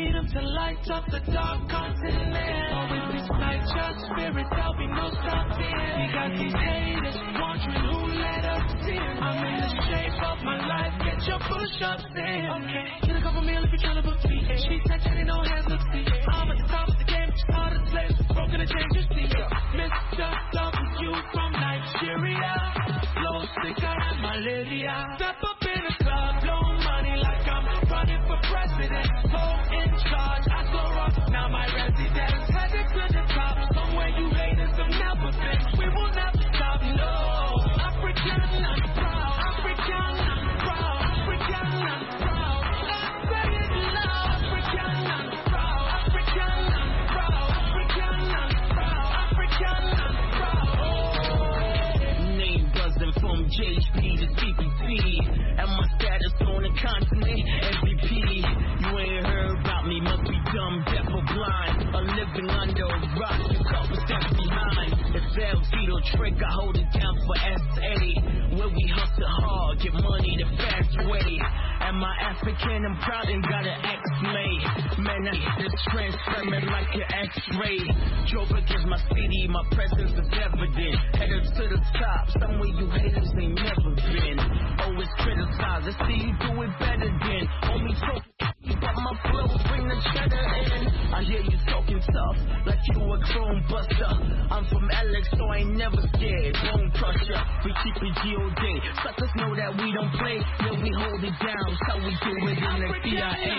freedom to light up the dark continent. Always ignite your spirit, there'll be no stopping. We got these haters wondering who let us in. I'm in the shape of my life, get your push-ups in. Okay, get a couple meal if you're trying to book me. She said she ain't no hands, look see. I'm at the top of the game, just hard as slaves, broken the chains, you see. Mr. W from Nigeria, flow sicker than malaria. Step up in the club, blow money like I'm running for president. Go in charge, I so rock, now my residence. Headed to the top, somewhere you haters have never been. We will never stop, no. African, I'm proud. African, I'm proud. African, I'm proud. Let's say it loud. African, I'm proud. African, I'm proud. African, I'm proud. African, I'm proud. Oh. Name buzzing from JHP to CPC, and my status on the continent MVP. You ain't heard about me, must be dumb, deaf or blind, or living under a rock. You couple steps behind. It's El Tito trick, I hold it down for SA. Where we hustle hard, get money the fast way. Am I African? I'm proud and got an X-made. Man, I hit this transferring like an X-ray. Joburg is my city, my presence is evident. Headed to the top, somewhere you haters ain't never been. Always criticize, I see you do it better than. Homie talk, but my flow bring the cheddar in. I hear you talking tough, like you a chrome buster. I'm from Alex, so I ain't never scared. Bone crusher, we keep it G.O.D. Suckers know that we don't play, yeah we hold it down. So we do it in the CIA.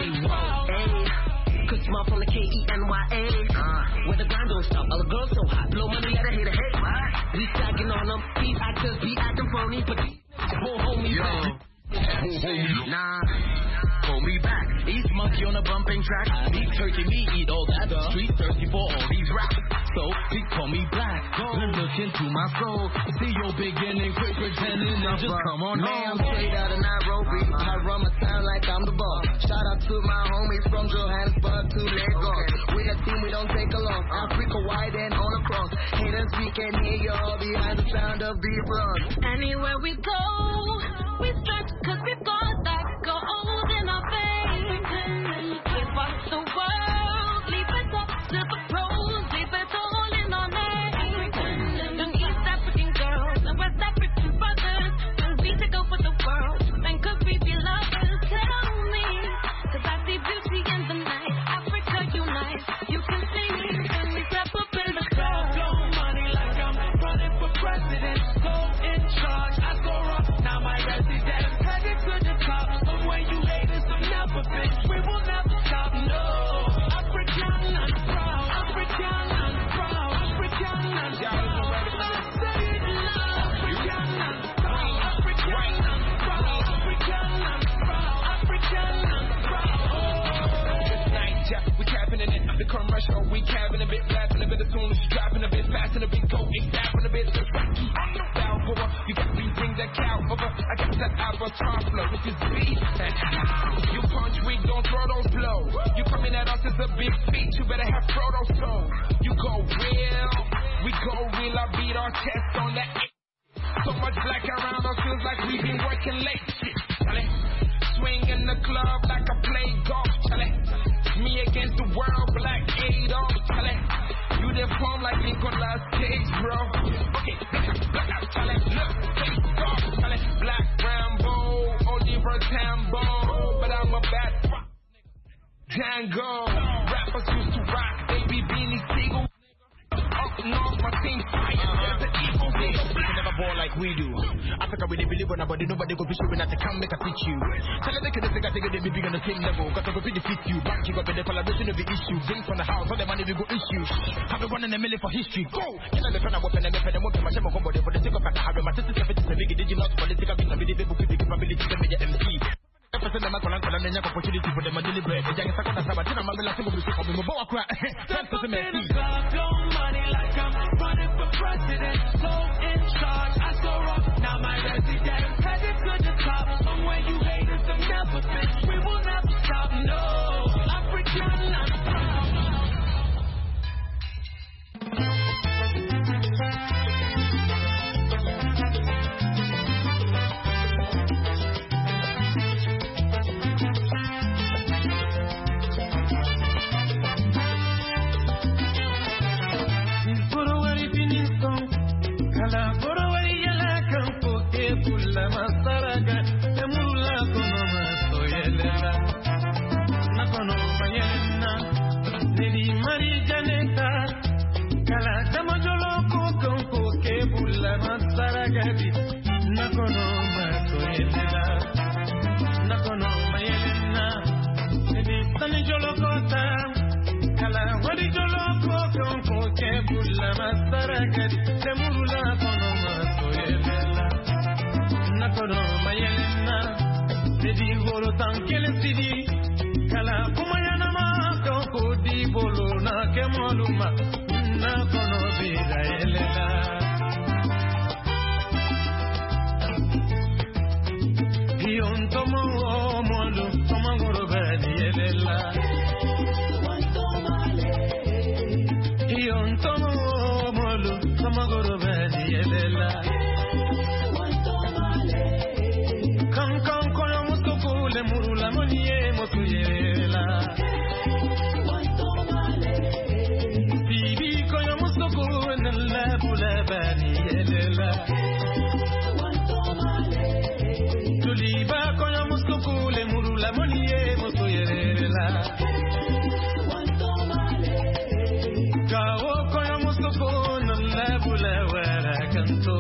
Cause small from the K-E-N-Y-A. Where the grind don't stop, all the girls so hot. Blow money at a hater, hey. We stacking on them, these actors be acting phony, but won't hold me back. Nah, hold me back. East monkey on a bumping track. Meat turkey, me eat all that. Street thirsty for all these raps. So they call me black. Then look into my soul. See your beginning, quit pretending and just come on home. I'm straight out of Nairobi. I run my town like I'm the boss. Shout out to my homies from Johannesburg to Lagos. With a team we don't take a loss. Africa wide and all across. Haters we can hear you all behind the sound of the applause. Anywhere we go, we search cause we've got that gold in our veins. Give us the world, leave it up to the pros, leave it all in our names. Them East African girls and West African brothers, when we take over the world, then could we be lovers? Tell me, cause I see beauty in the night. Africa unite, you can see me when we step up in the club. Blow money like I'm running for president. Go in charge, I so rock, now my residence. Headed to the top, somewhere you haters have never been. We will never stop, no. African, I'm proud. African, I'm proud. African, I'm proud. Let's say it loud. African, I'm proud. African, I'm proud. African, I'm proud. African, I'm proud. This night, yeah, we capping in it. The commercial, we capping a bit, laughing a bit as soon as you dropping a bit, passing a bit, go, exapping a bit. It's Rocky on the Balboa. You got me, bring that cow over. I got that avatar flow, which is beat. You punch weak, don't throw those blows. You coming at us as a big feat, you better have Frodo's soul. You go real, we go real. I beat our chest on that. So much black around us, feels like we've been working late. Shit, Charlie. Swing in the club like I play golf, Charlie. Me against the world, Black Adolf, Charlie. You did form like Nicolas Cage, bro. Okay, look out, Charlie. Look, face off, Charlie. Black Rambo, Oliver Tambo, but I'm a bad fuck. Django, rappers used to rock, baby Beanie Siegel. Up north, my team fire. There's an evil deal. You can never ball like we do. Africa, we they believe on nobody, nobody go be showing that they can't make a teach you. Tell them they can take they be big on the same level. Got to go defeat you. Bank you got the collaboration of the issue. Things from the house, all the money we go issue. Have a 1 in a million for history. Go! Get on the front of weapon and weapon and weapon. My shame on body for the sake of an have my sister if it's a big digital political being a big people with capability to be the MC. Opportunity for them to deliberate. The young second of Sabatina Mangala to be for me. Step up in the club, blow money like I'm running for president. So in charge, I so rock, now my residence. Headed to the top, somewhere you haters have never been. We will never stop, no. African, I'm proud. sidi kala kumayana ma ko di bolo na kemoluma na kono bida elela Ion tomo molu tomangoro badi elela Ion tomo molu tomangoro badi elela Le murula monie motuyela Bibi koyo mustoko nella bulabani elela Tuliba koyo mustoko le murula monie motuyela Kawo koyo mustoko nella bulawara kanto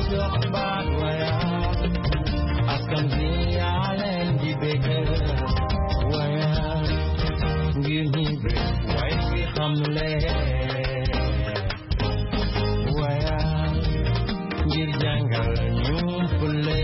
jox baat waya askan bi yaa leen di bégal waya ngir ñi bég way bi xam leen waya ngir jàngal ñu fule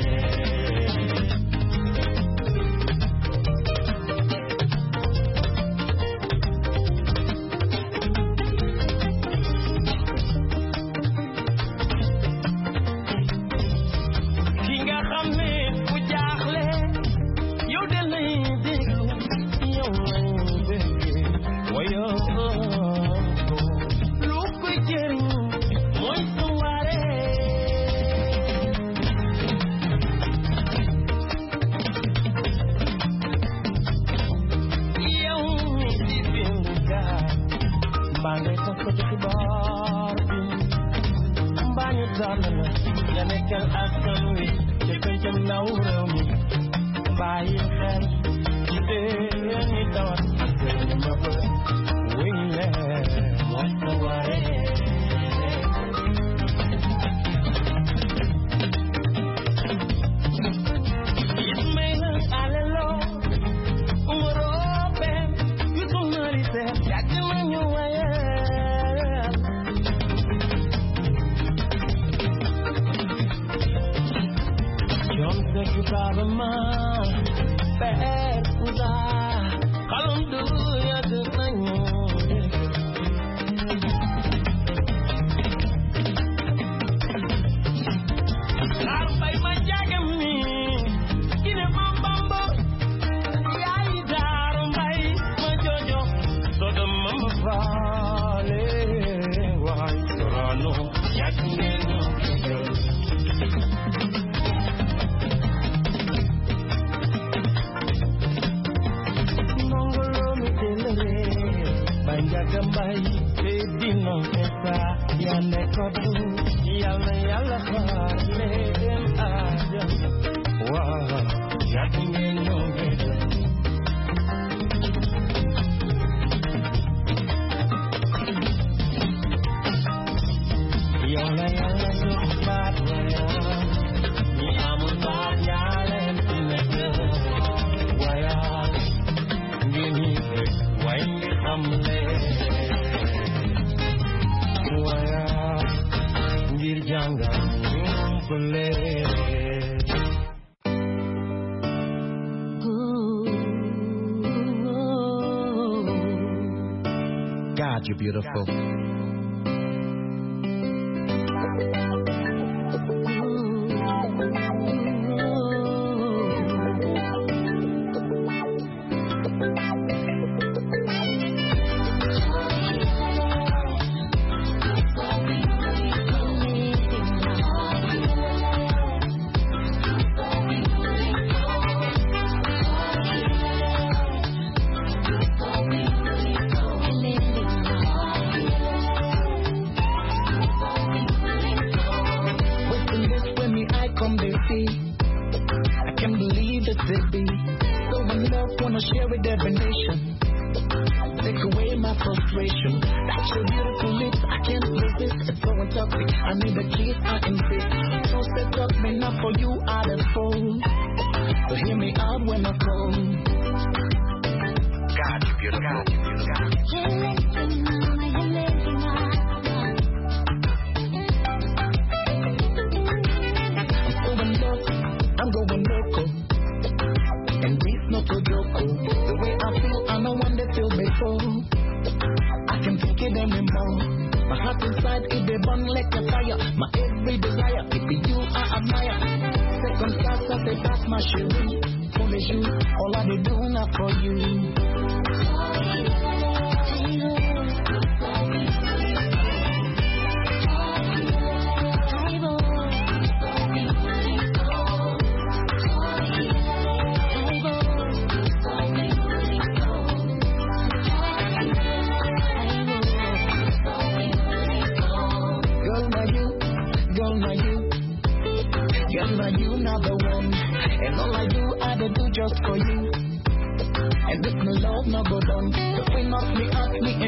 God, you're beautiful.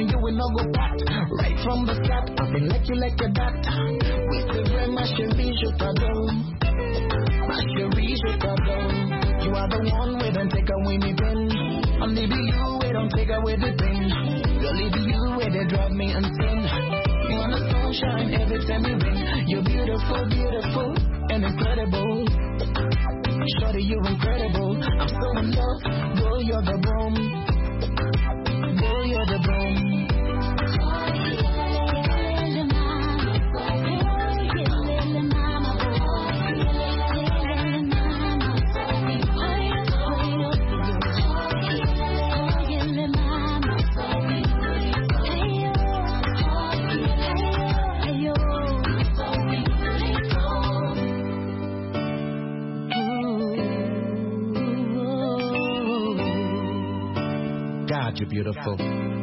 Right from the start, I've been like you like a doctor. With the grammar, she pardon. My chérie, je t'adore. You are the one we don't take away me pen. Only be you we don't take away the pain. Girl, it be you where they drive me insane. You want the sunshine every time you rain. You're beautiful, beautiful and incredible. Shorty, you're incredible. I'm so in love. Girl, you're the bomb. Girl, you're the bomb. God, you're beautiful.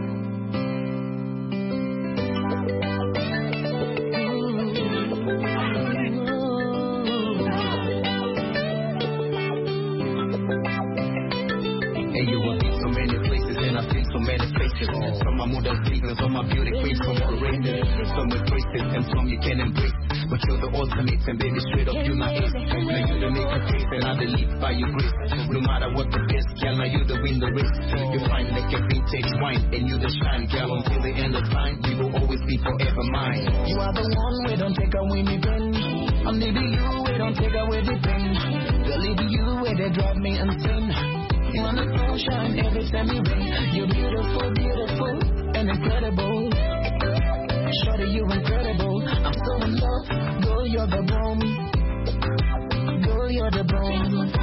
From my model seasons, from my beauty queens, from all races, some with braces and some you can embrace. But you're the ultimate and baby, straight up you not ace. Now you the make a face and I the lead by your grace. No matter what the best, girl, now you the win the race. You fine like a vintage wine and you the shine, girl, until the end of time. You will always be forever mine. You are the one we don't take away me pen. Only be you we don't take away the pain. Girl, it be you where they drive me insane. You want the sunshine every time you rain. You're beautiful, beautiful and incredible. Shorty, you're incredible. I'm so in love. Girl, you're the bomb. Girl, you're the bomb.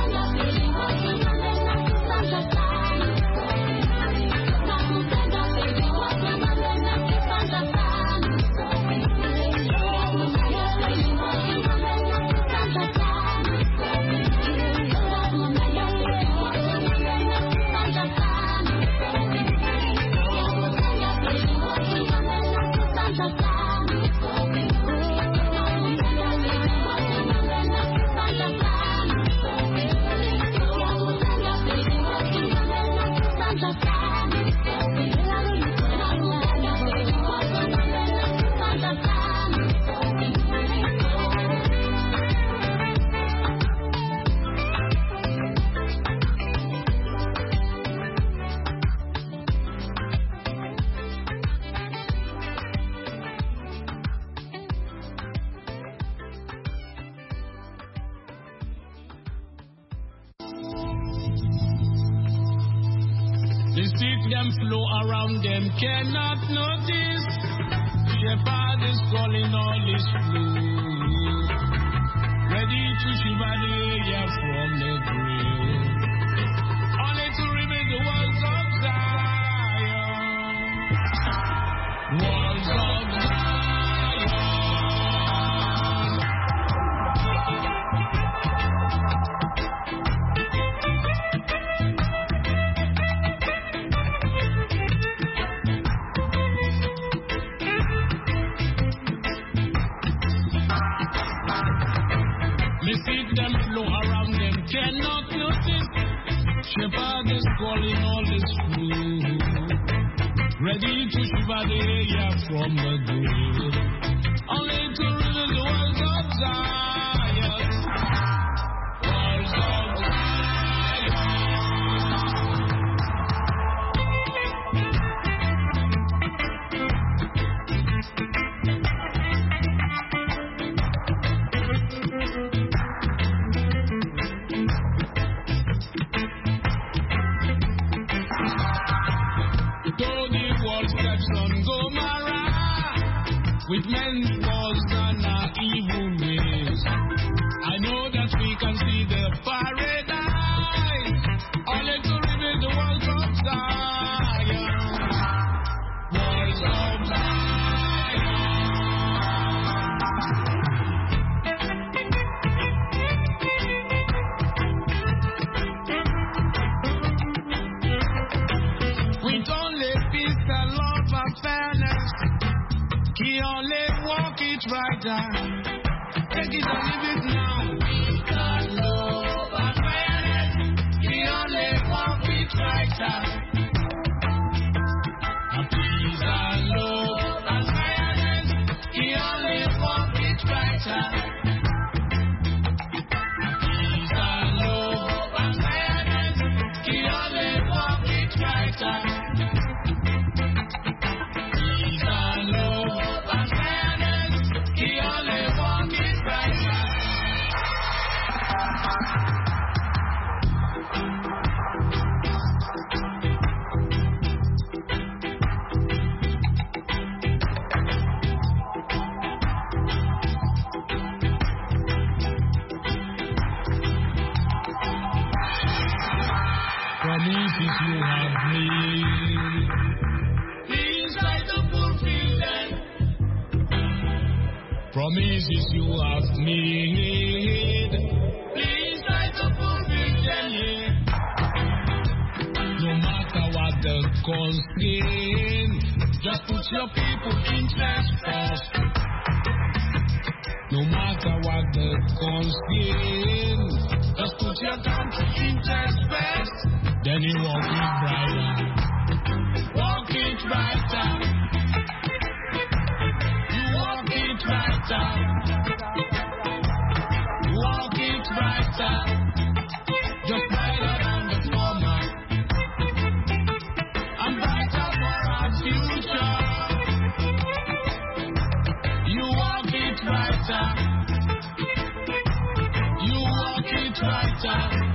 The stick them flow around them cannot notice. Shepherd is calling all this flow, ready to shiver the air from the grave, only to rebuild the walls of Zion. Walls of Zion. Cannot notice. Shepherd is calling all his food, ready to shiver the air from the grave, only to reveal the walls of Zion. Walls of Zion. With men's wars and evil ways, I know that we can see the paradise, only to rebuild the walls of Zion. Walls of Zion. With only peace and love and fairness, he only walk it right down. Take it and leave it now. Peace and love and fairness. He only walk it right down. Peace and love and fairness. He only walk it right down. promises you have made. Please try to fulfill them. Promises you have made. Please try to fulfill them, yeah. No matter what the constraint, just put your people interest first. No matter what the constraint, just put your country interest first. Then you walk it brighter. Walk it brighter. You walk it brighter. Walk it brighter. Just brighter than the former. And brighter for our future. You walk it brighter. You walk it brighter.